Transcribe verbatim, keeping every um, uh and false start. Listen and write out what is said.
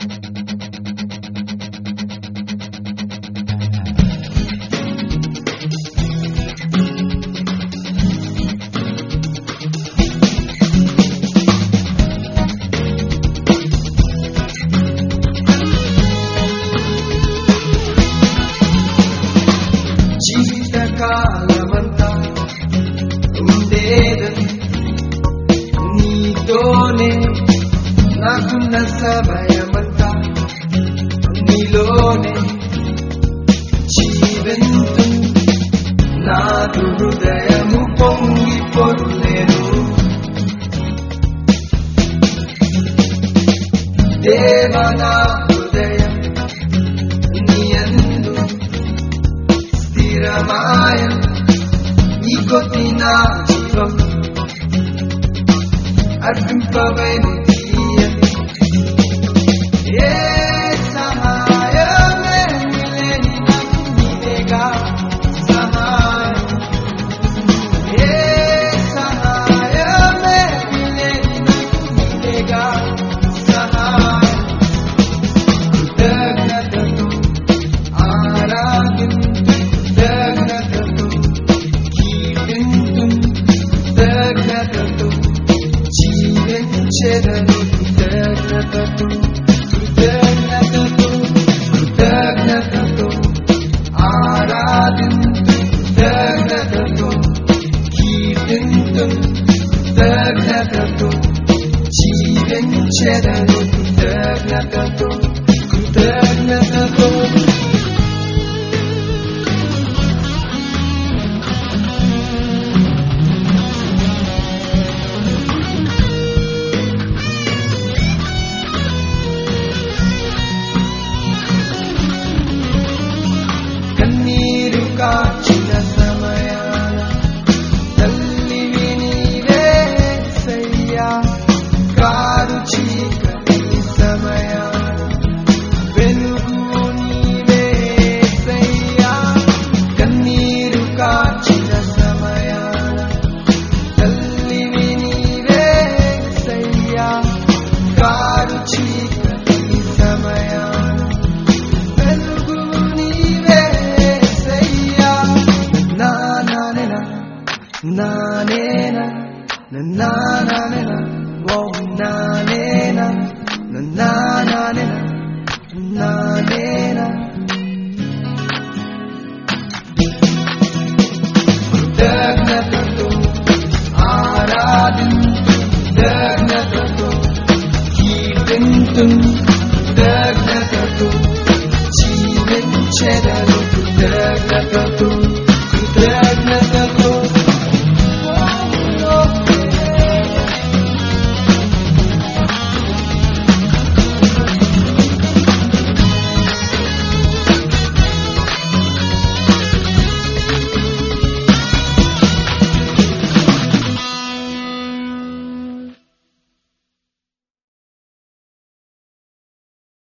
జీవితకాలమంతా ఉండేదని నీతోనే నాకున్న సమయమంతా నీలోనే జీవితం నాదు హృదయము పొంగిపోలేను దేవా నా హృదయం నీయందు స్థిరమాయ నీ కొద్ది నా జీవం అర్పింపవైన ఏ సహాయమే లేని నాకు నీవేగా సహాయం ఏ సహాయమే లేని నాకు నీవేగా సహాయం కృతజ్ఞతతో ఆరాధించు కృతజ్ఞతతో కీర్తించు కృతజ్ఞతతో జీవించెదను కృతజ్ఞతతో కృతజ్ఞతతో కృతజ్ఞతతో ఆరాధించు కృతజ్ఞతతో కీర్తించు కృతజ్ఞతతో జీవించెదను కృతజ్ఞతతో కృతజ్ఞతతో కన్నీరు కాచిన సమయాన తల్లివి నీవేసయ్యా కారు చీకటి సమయాన వెలుగు నీవేసయ్యా కన్నీరు కాచిన సమయాన తల్లివి నీవేసయ్యా కారు చీకటి సమయాన వెలుగు నీవేసయ్యా నా నానేనా నానేనా నా నానేనా ఓ నానేనా నా నానేనా నానేనా కృతజ్ఞతతో ఆరాధించు కృతజ్ఞతతో కీర్తించు కృతజ్ఞతతో జీవించెదను